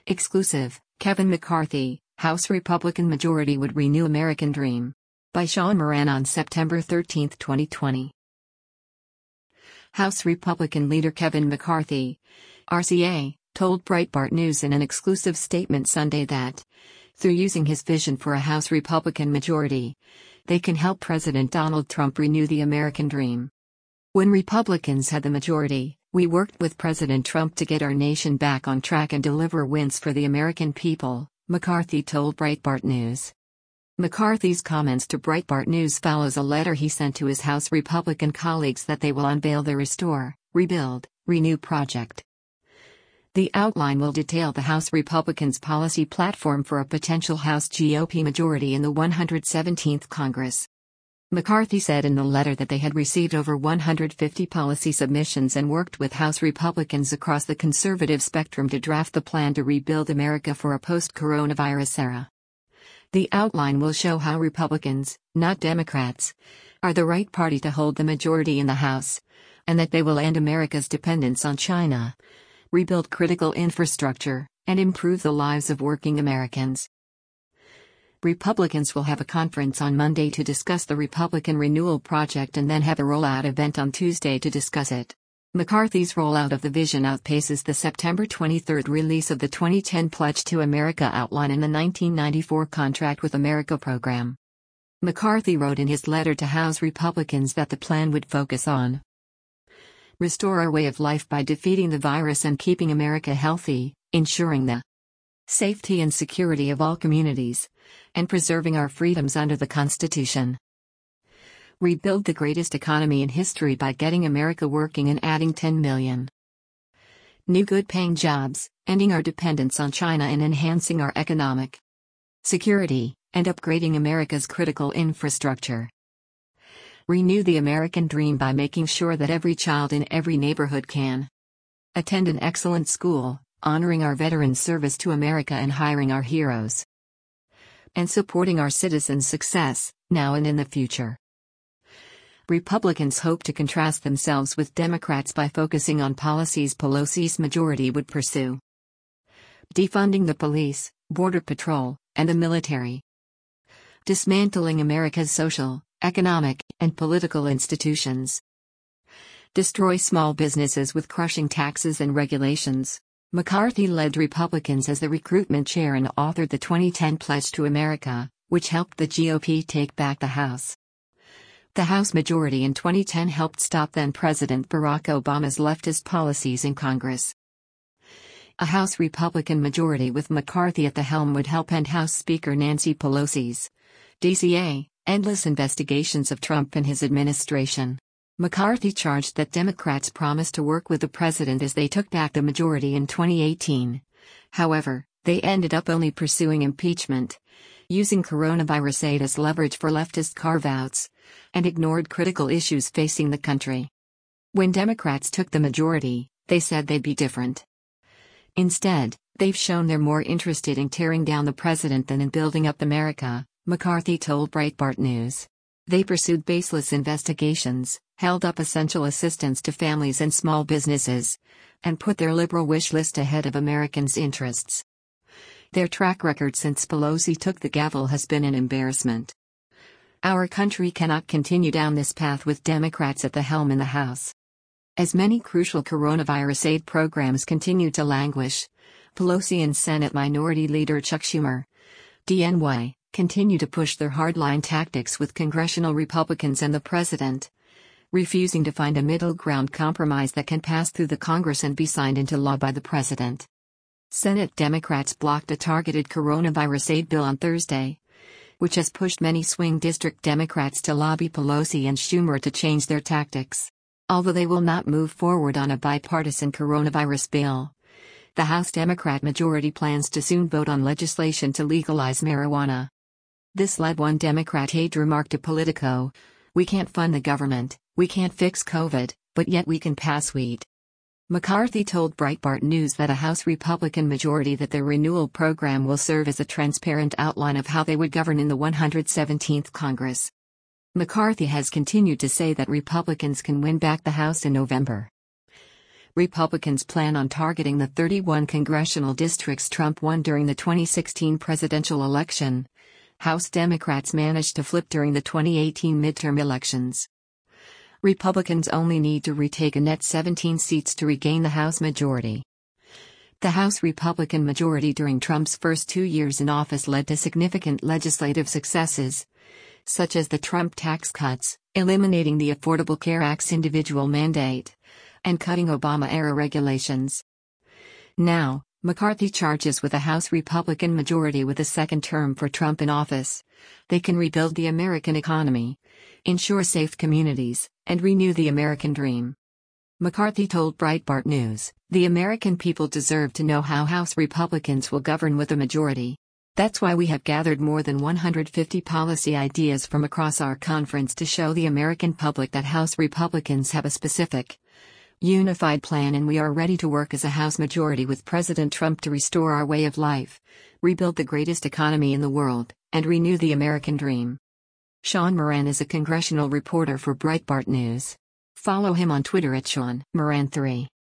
Exclusive, Kevin McCarthy, House Republican Majority Would Renew American Dream. By Sean Moran on September 13, 2020. House Republican leader Kevin McCarthy, RCA, told Breitbart News in an exclusive statement Sunday that, through using his vision for a House Republican majority, they can help President Donald Trump renew the American dream. When Republicans had the majority, we worked with President Trump to get our nation back on track and deliver wins for the American people, McCarthy told Breitbart News. McCarthy's comments to Breitbart News follows a letter he sent to his House Republican colleagues that they will unveil the Restore, Rebuild, Renew project. The outline will detail the House Republicans' policy platform for a potential House GOP majority in the 117th Congress. McCarthy said in the letter that they had received over 150 policy submissions and worked with House Republicans across the conservative spectrum to draft the plan to rebuild America for a post-coronavirus era. The outline will show how Republicans, not Democrats, are the right party to hold the majority in the House, and that they will end America's dependence on China, rebuild critical infrastructure, and improve the lives of working Americans. Republicans will have a conference on Monday to discuss the Republican Renewal Project and then have a rollout event on Tuesday to discuss it. McCarthy's rollout of the vision outpaces the September 23 release of the 2010 Pledge to America outline in the 1994 Contract with America program. McCarthy wrote in his letter to House Republicans that the plan would focus on restore our way of life by defeating the virus and keeping America healthy, ensuring the safety and security of all communities, and preserving our freedoms under the Constitution. Rebuild the greatest economy in history by getting America working and adding 10 million new good-paying jobs, ending our dependence on China and enhancing our economic security, and upgrading America's critical infrastructure. Renew the American dream by making sure that every child in every neighborhood can attend an excellent school, honoring our veterans' service to America and hiring our heroes, and supporting our citizens' success, now and in the future. Republicans hope to contrast themselves with Democrats by focusing on policies Pelosi's majority would pursue: defunding the police, border patrol, and the military, dismantling America's social, economic, and political institutions, destroy small businesses with crushing taxes and regulations. McCarthy led Republicans as the recruitment chair and authored the 2010 Pledge to America, which helped the GOP take back the House. The House majority in 2010 helped stop then-President Barack Obama's leftist policies in Congress. A House Republican majority with McCarthy at the helm would help end House Speaker Nancy Pelosi's DCA endless investigations of Trump and his administration. McCarthy charged that Democrats promised to work with the president as they took back the majority in 2018. However, they ended up only pursuing impeachment, using coronavirus aid as leverage for leftist carve-outs, and ignored critical issues facing the country. When Democrats took the majority, they said they'd be different. Instead, they've shown they're more interested in tearing down the president than in building up America, McCarthy told Breitbart News. They pursued baseless investigations, held up essential assistance to families and small businesses, and put their liberal wish list ahead of Americans' interests. Their track record since Pelosi took the gavel has been an embarrassment. Our country cannot continue down this path with Democrats at the helm in the House. As many crucial coronavirus aid programs continue to languish, Pelosi and Senate Minority Leader Chuck Schumer, DNY, continue to push their hardline tactics with congressional Republicans and the president, refusing to find a middle ground compromise that can pass through the Congress and be signed into law by the president. Senate Democrats blocked a targeted coronavirus aid bill on Thursday, which has pushed many swing district Democrats to lobby Pelosi and Schumer to change their tactics. Although they will not move forward on a bipartisan coronavirus bill, the House Democrat majority plans to soon vote on legislation to legalize marijuana. This led one Democrat aide remark to Politico, "We can't fund the government, we can't fix COVID, but yet we can pass weed." McCarthy told Breitbart News that a House Republican majority that their renewal program will serve as a transparent outline of how they would govern in the 117th Congress. McCarthy has continued to say that Republicans can win back the House in November. Republicans plan on targeting the 31 congressional districts Trump won during the 2016 presidential election. House Democrats managed to flip during the 2018 midterm elections. Republicans only need to retake a net 17 seats to regain the House majority. The House Republican majority during Trump's first 2 years in office led to significant legislative successes, such as the Trump tax cuts, eliminating the Affordable Care Act's individual mandate, and cutting Obama-era regulations. Now, McCarthy charges with a House Republican majority with a second term for Trump in office. They can rebuild the American economy, ensure safe communities, and renew the American dream. McCarthy told Breitbart News, "The American people deserve to know how House Republicans will govern with a majority. That's why we have gathered more than 150 policy ideas from across our conference to show the American public that House Republicans have a specific, unified plan, and we are ready to work as a House majority with President Trump to restore our way of life, rebuild the greatest economy in the world, and renew the American dream." Sean Moran is a congressional reporter for Breitbart News. Follow him on Twitter at Sean Moran3.